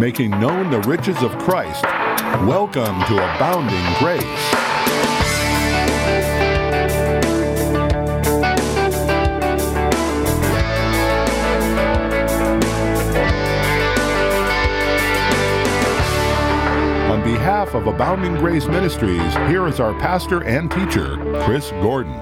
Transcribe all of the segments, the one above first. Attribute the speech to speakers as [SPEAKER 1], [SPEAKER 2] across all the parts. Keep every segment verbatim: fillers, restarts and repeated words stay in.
[SPEAKER 1] making known the riches of Christ. Welcome to Abounding Grace. On behalf of Abounding Grace Ministries, here is our pastor and teacher, Chris Gordon.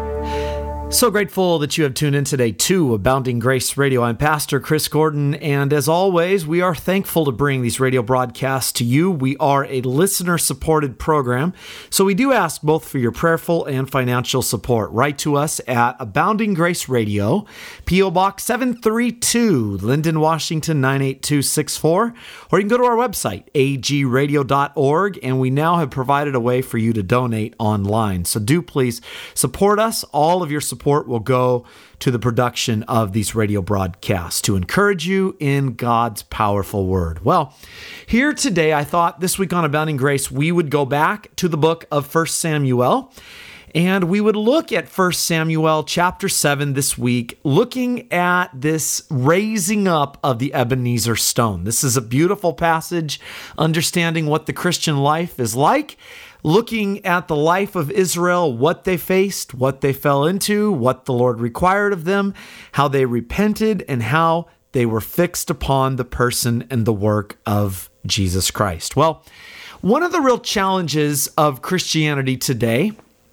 [SPEAKER 2] So grateful that you have tuned in today to Abounding Grace Radio. I'm Pastor Chris Gordon, and as always, we are thankful to bring these radio broadcasts to you. We are a listener-supported program, so we do ask both for your prayerful and financial support. Write to us at Abounding Grace Radio, P O Box seven three two, Linden, Washington nine eight two six four, or you can go to our website, a g radio dot org, and we now have provided a way for you to donate online. So do please support us. All of your support will go to the production of these radio broadcasts to encourage you in God's powerful word. Well, here today, I thought this week on Abounding Grace, we would go back to the book of First Samuel, and we would look at First Samuel chapter seven this week, looking at this raising up of the Ebenezer stone. This is a beautiful passage, understanding what the Christian life is like, looking at the life of Israel, what they faced, what they fell into, what the Lord required of them, how they repented, and how they were fixed upon the person and the work of Jesus Christ. Well, one of the real challenges of Christianity today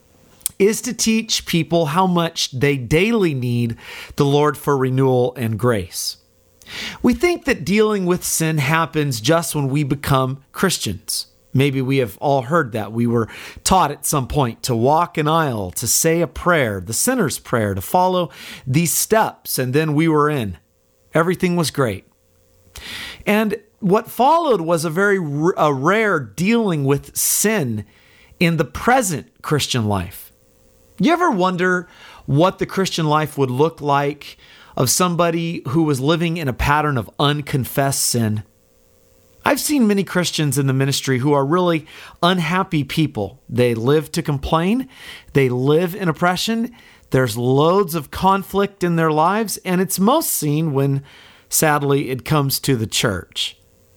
[SPEAKER 2] is to teach people how much they daily need the Lord for renewal and grace. We think that dealing with sin happens just when we become Christians. Maybe we have all heard that. We were taught at some point to walk an aisle, to say a prayer, the sinner's prayer, to follow these steps, and then we were in. Everything was great. And what followed was a very r- a rare dealing with sin in the present Christian life. You ever wonder what the Christian life would look like of somebody who was living in a pattern of unconfessed sin? I've seen many Christians in the ministry who are really unhappy people. They live to complain. They live in oppression. There's loads of conflict in their lives, and it's most seen when, sadly, it comes to the church.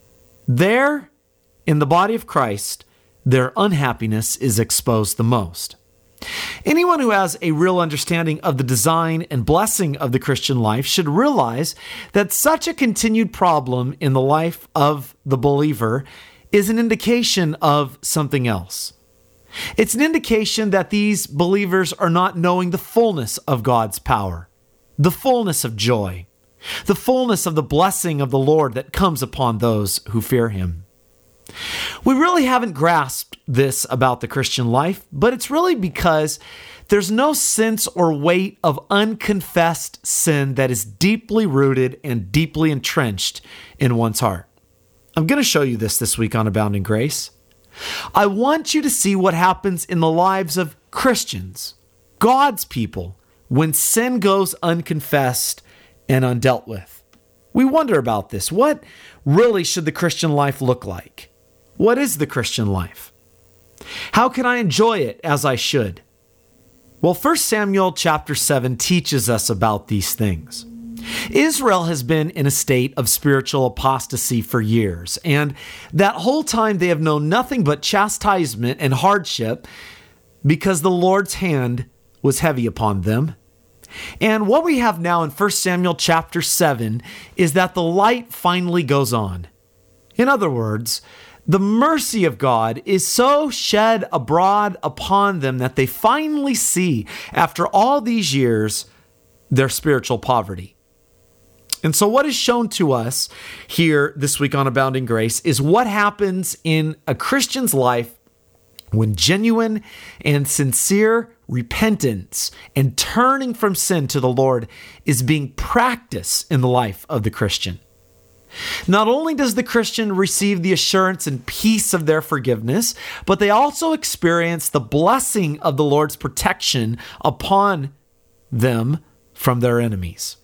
[SPEAKER 2] There, in the body of Christ, their unhappiness is exposed the most. Anyone who has a real understanding of the design and blessing of the Christian life should realize that such a continued problem in the life of the believer is an indication of something else. It's an indication that these believers are not knowing the fullness of God's power, the fullness of joy, the fullness of the blessing of the Lord that comes upon those who fear Him. We really haven't grasped this about the Christian life, but it's really because there's no sense or weight of unconfessed sin that is deeply rooted and deeply entrenched in one's heart. I'm going to show you this this week on Abounding Grace. I want you to see what happens in the lives of Christians, God's people, when sin goes unconfessed and undealt with. We wonder about this. What really should the Christian life look like? What is the Christian life? How can I enjoy it as I should? Well, First Samuel chapter seven teaches us about these things. Israel has been in a state of spiritual apostasy for years, and that whole time they have known nothing but chastisement and hardship because the Lord's hand was heavy upon them. And what we have now in First Samuel chapter seven is that the light finally goes on. In other words, the mercy of God is so shed abroad upon them that they finally see, after all these years, their spiritual poverty. And so what is shown to us here this week on Abounding Grace is what happens in a Christian's life when genuine and sincere repentance and turning from sin to the Lord is being practiced in the life of the Christian. Not only does the Christian receive the assurance and peace of their forgiveness, but they also experience the blessing of the Lord's protection upon them from their enemies.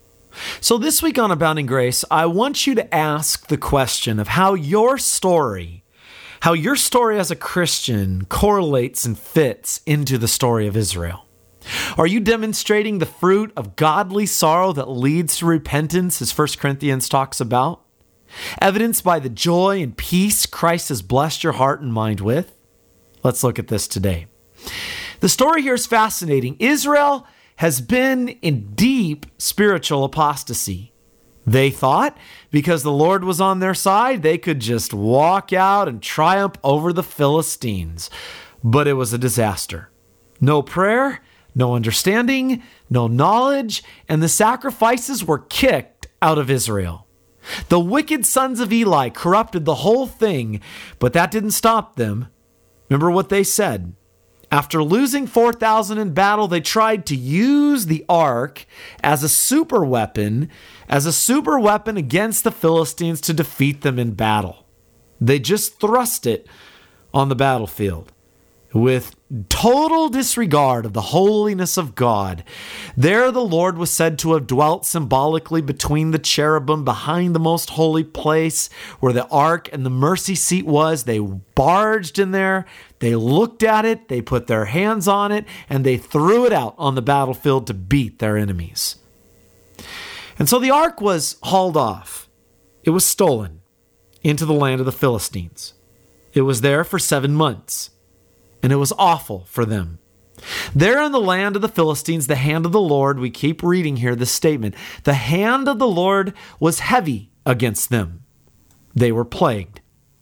[SPEAKER 2] So this week on Abounding Grace, I want you to ask the question of how your story, how your story as a Christian correlates and fits into the story of Israel. Are you demonstrating the fruit of godly sorrow that leads to repentance, as First Corinthians talks about? evidenced by the joy and peace Christ has blessed your heart and mind with? Let's look at this today. The story here is fascinating. Israel has been in deep spiritual apostasy. They thought because the Lord was on their side, they could just walk out and triumph over the Philistines. But it was a disaster. No prayer, no understanding, no knowledge, and the sacrifices were kicked out of Israel. The wicked sons of Eli corrupted the whole thing, but that didn't stop them. Remember what they said. After losing four thousand in battle, they tried to use the ark as a super weapon, as a super weapon against the Philistines to defeat them in battle. They just thrust it on the battlefield with total disregard of the holiness of God. There the Lord was said to have dwelt symbolically between the cherubim behind the most holy place where the ark and the mercy seat was. They barged in there, they looked at it, they put their hands on it, and they threw it out on the battlefield to beat their enemies. And so the ark was hauled off. It was stolen into the land of the Philistines. It was there for seven months. And it was awful for them. There in the land of the Philistines, the hand of the Lord, we keep reading here this statement, the hand of the Lord was heavy against them. They were plagued.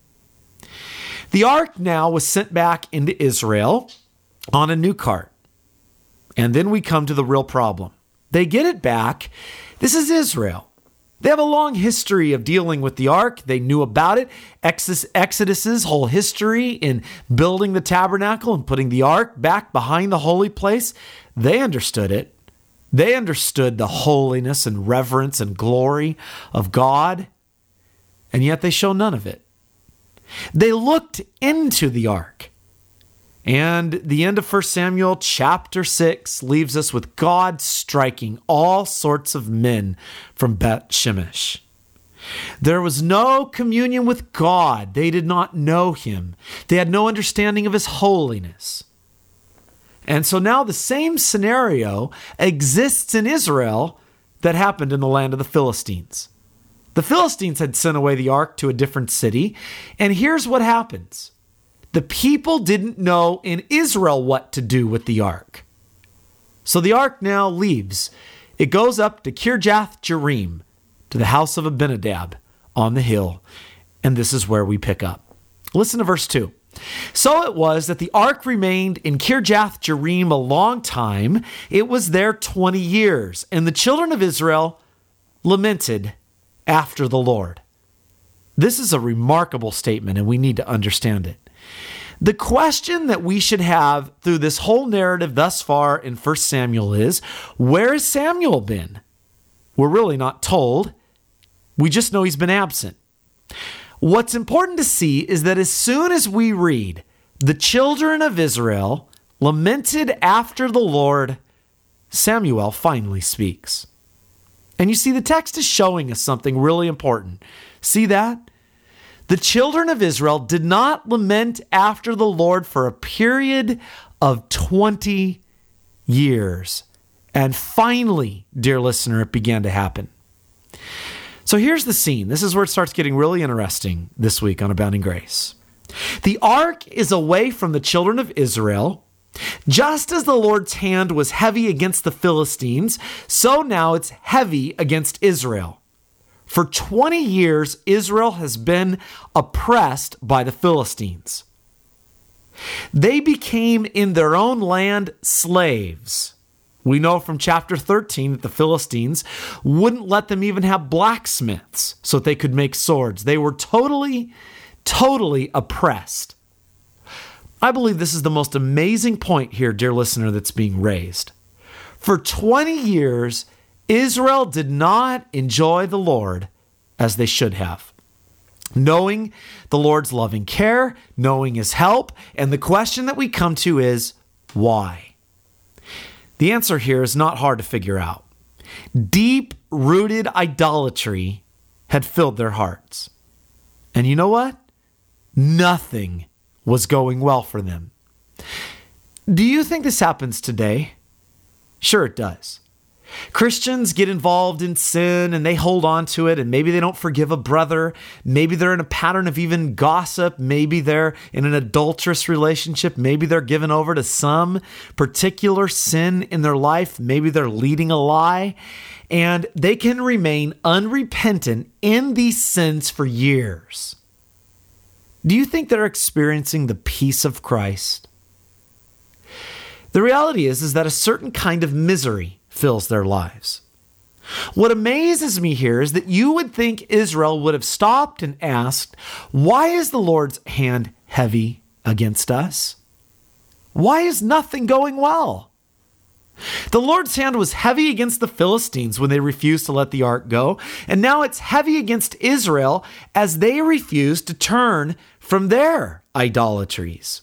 [SPEAKER 2] The ark now was sent back into Israel on a new cart. And then we come to the real problem. They get it back. This is Israel. They have a long history of dealing with the ark. They knew about it. Exodus, Exodus's whole history in building the tabernacle and putting the ark back behind the holy place. They understood it. They understood the holiness and reverence and glory of God. And yet they show none of it. They looked into the ark. And the end of First Samuel chapter six leaves us with God striking all sorts of men from Beth Shemesh. There was no communion with God. They did not know him. They had no understanding of his holiness. And so now the same scenario exists in Israel that happened in the land of the Philistines. The Philistines had sent away the ark to a different city. And here's what happens. The people didn't know in Israel what to do with the ark. So the ark now leaves. It goes up to Kirjath Jearim, to the house of Abinadab on the hill. And this is where we pick up. Listen to verse two. So it was that the ark remained in Kirjath Jearim a long time. It was there twenty years. And the children of Israel lamented after the Lord. This is a remarkable statement, and we need to understand it. The question that we should have through this whole narrative thus far in First Samuel is, where has Samuel been? We're really not told. We just know he's been absent. What's important to see is that as soon as we read, the children of Israel lamented after the Lord, Samuel finally speaks. And you see, the text is showing us something really important. See that? The children of Israel did not lament after the Lord for a period of twenty years. And finally, dear listener, it began to happen. So here's the scene. This is where it starts getting really interesting this week on Abounding Grace. The ark is away from the children of Israel. Just as the Lord's hand was heavy against the Philistines, so now it's heavy against Israel. For twenty years, Israel has been oppressed by the Philistines. They became in their own land slaves. We know from chapter thirteen that the Philistines wouldn't let them even have blacksmiths so that they could make swords. They were totally, totally oppressed. I believe this is the most amazing point here, dear listener, that's being raised. For twenty years, Israel did not enjoy the Lord as they should have. Knowing the Lord's loving care, knowing his help, and the question that we come to is, why? The answer here is not hard to figure out. Deep-rooted idolatry had filled their hearts. And you know what? Nothing was going well for them. Do you think this happens today? Sure it does. Christians get involved in sin and they hold on to it, and maybe they don't forgive a brother. Maybe they're in a pattern of even gossip. Maybe they're in an adulterous relationship. Maybe they're given over to some particular sin in their life. Maybe they're leading a lie, and they can remain unrepentant in these sins for years. Do you think they're experiencing the peace of Christ? The reality is, is that a certain kind of misery fills their lives. What amazes me here is that you would think Israel would have stopped and asked, why is the Lord's hand heavy against us? Why is nothing going well? The Lord's hand was heavy against the Philistines when they refused to let the ark go, and now it's heavy against Israel as they refuse to turn from their idolatries.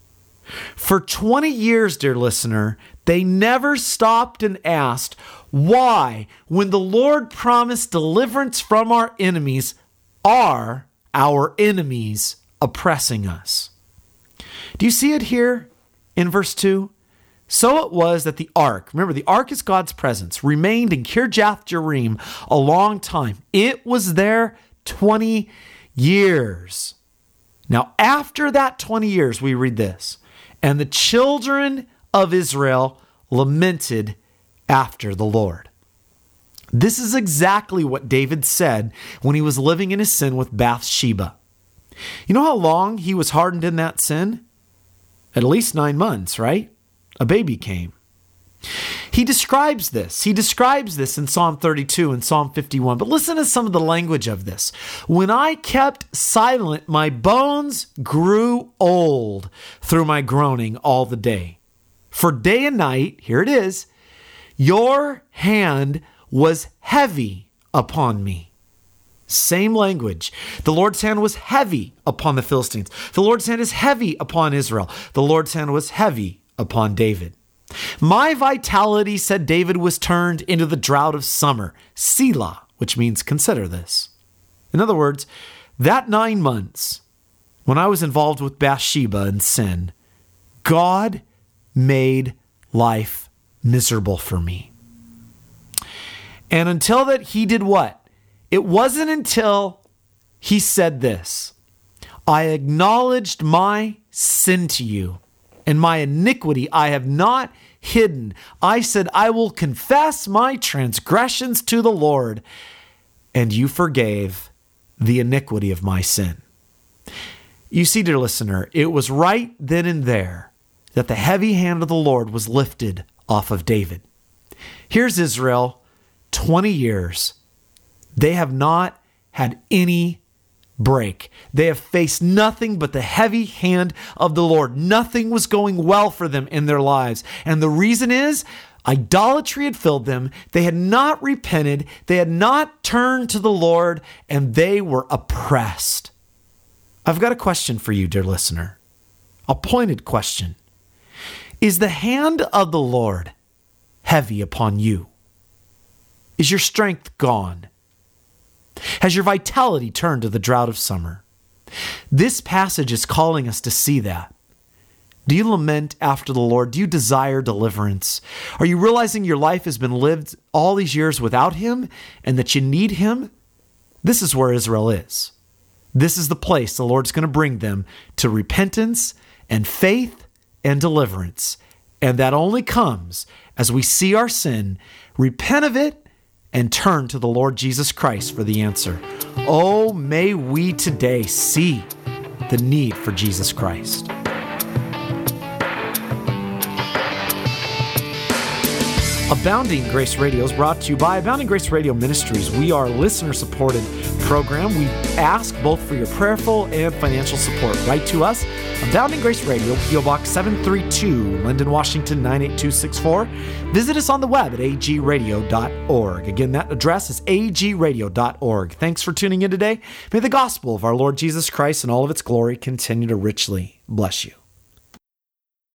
[SPEAKER 2] For twenty years, dear listener, they never stopped and asked why, when the Lord promised deliverance from our enemies, are our enemies oppressing us? Do you see it here in verse two? So it was that the ark, remember the ark is God's presence, remained in Kirjath Jearim a long time. It was there twenty years. Now, after that twenty years, we read this. And the children of Israel lamented after the Lord. This is exactly what David said when he was living in his sin with Bathsheba. You know how long he was hardened in that sin? At least nine months, right? A baby came. He describes this. He describes this in Psalm thirty-two and Psalm fifty-one. But listen to some of the language of this. When I kept silent, my bones grew old through my groaning all the day. For day and night, here it is, your hand was heavy upon me. Same language. The Lord's hand was heavy upon the Philistines. The Lord's hand is heavy upon Israel. The Lord's hand was heavy upon David. My vitality, said David, was turned into the drought of summer, Selah, which means consider this. In other words, that nine months when I was involved with Bathsheba and sin, God made life miserable for me. And until that, he did what? It wasn't until he said this, I acknowledged my sin to you, and my iniquity I have not hidden. I said, I will confess my transgressions to the Lord, and you forgave the iniquity of my sin. You see, dear listener, it was right then and there that the heavy hand of the Lord was lifted off of David. Here's Israel, twenty years. They have not had any break. They have faced nothing but the heavy hand of the Lord. Nothing was going well for them in their lives. And the reason is idolatry had filled them. They had not repented. They had not turned to the Lord, and they were oppressed. I've got a question for you, dear listener. A pointed question. Is the hand of the Lord heavy upon you? Is your strength gone? Has your vitality turned to the drought of summer? This passage is calling us to see that. Do you lament after the Lord? Do you desire deliverance? Are you realizing your life has been lived all these years without Him and that you need Him? This is where Israel is. This is the place the Lord's going to bring them to repentance and faith and deliverance. And that only comes as we see our sin, repent of it, and turn to the Lord Jesus Christ for the answer. Oh, may we today see the need for Jesus Christ. Abounding Grace Radio is brought to you by Abounding Grace Radio Ministries. We are a listener-supported program. We ask both for your prayerful and financial support. Write to us, Abounding Grace Radio, P O Box seven three two, Linden, Washington, nine eight two six four. Visit us on the web at a g radio dot org. Again, that address is a g radio dot org. Thanks for tuning in today. May the gospel of our Lord Jesus Christ and all of its glory continue to richly bless you.